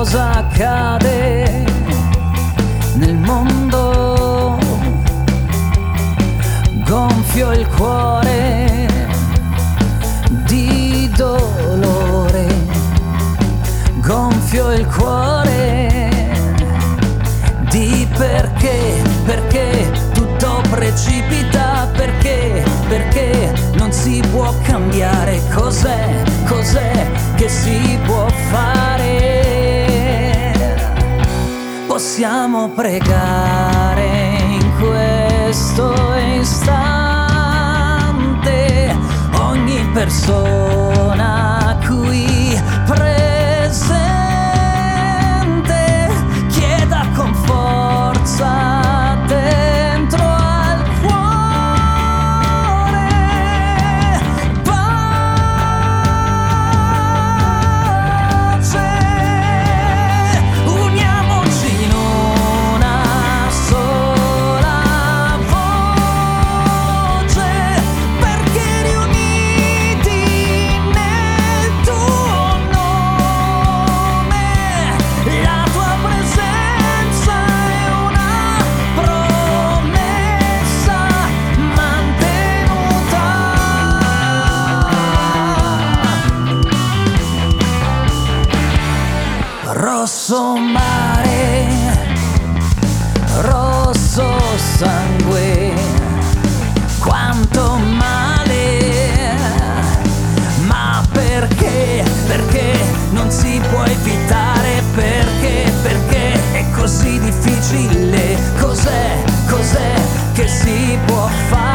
cosa accade nel mondo. Gonfio il cuore di dolore, gonfio il cuore di perché tutto precipita, perché non si può cambiare, cos'è che si può fare? Possiamo pregare in questo istante ogni persona qui presente, chieda con forza dentro al cuore pace. Uniamoci in una sola voce, perché riuniti nel tuo nome la tua presenza è una promessa mantenuta. Rosso mare, rosso sangue, quanto male, ma perché non si può evitare, perché è così difficile, cos'è che si può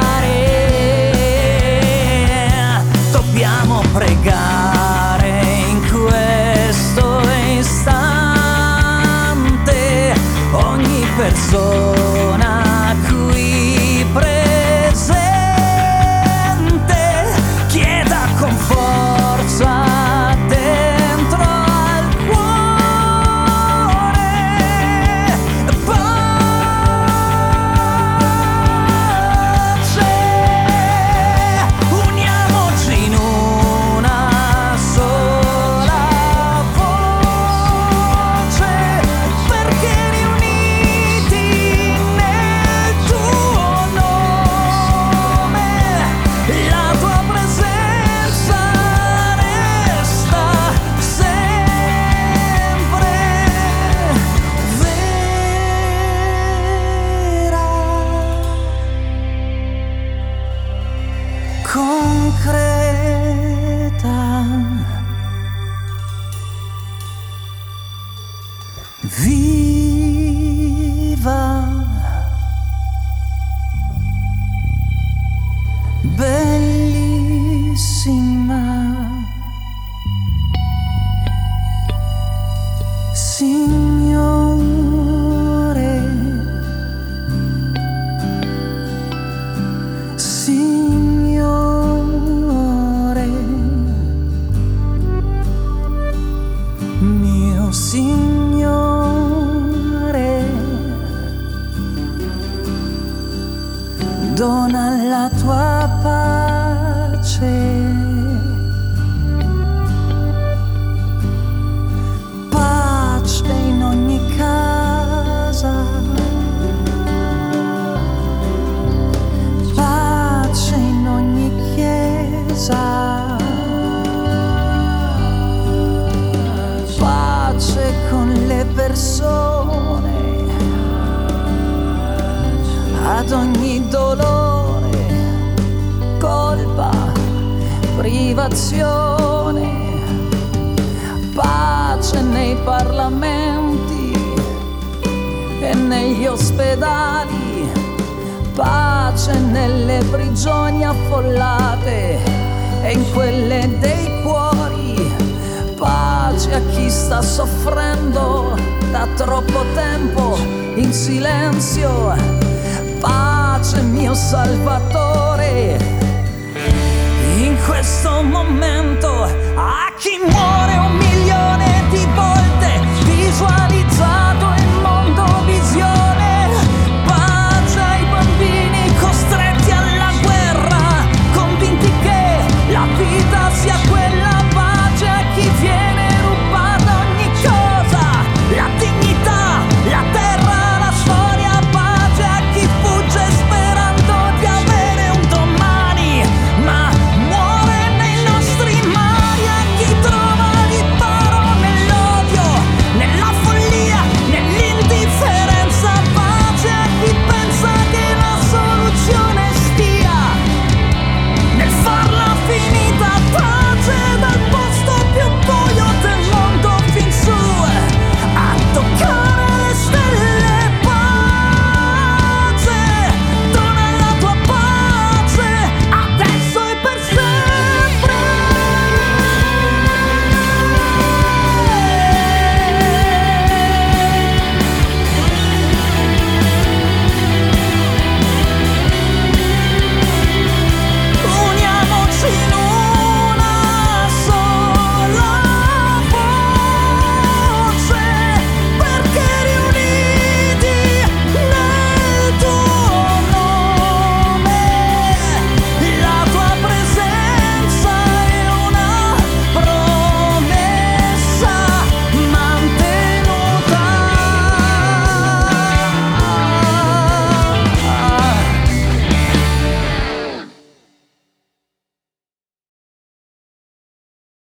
fare? Dobbiamo pregare in questo istante ogni persona qui presente, chieda con forza dentro al cuore pace. Uniamoci in una sola voce, perché riuniti nel tuo nome la tua presenza resta sempre vera, concreta, viva, bellissima, Signore, Signore, mio Signore, dona la tua pace, pace in ogni casa, pace in ogni chiesa, pace con le persone, ad ogni dolore, colpa, privazione, pace nei parlamenti e negli ospedali, pace nelle prigioni affollate e in quelle dei cuori, pace a chi sta soffrendo da troppo tempo in silenzio, pace mio Salvatore, in questo momento a chi muore un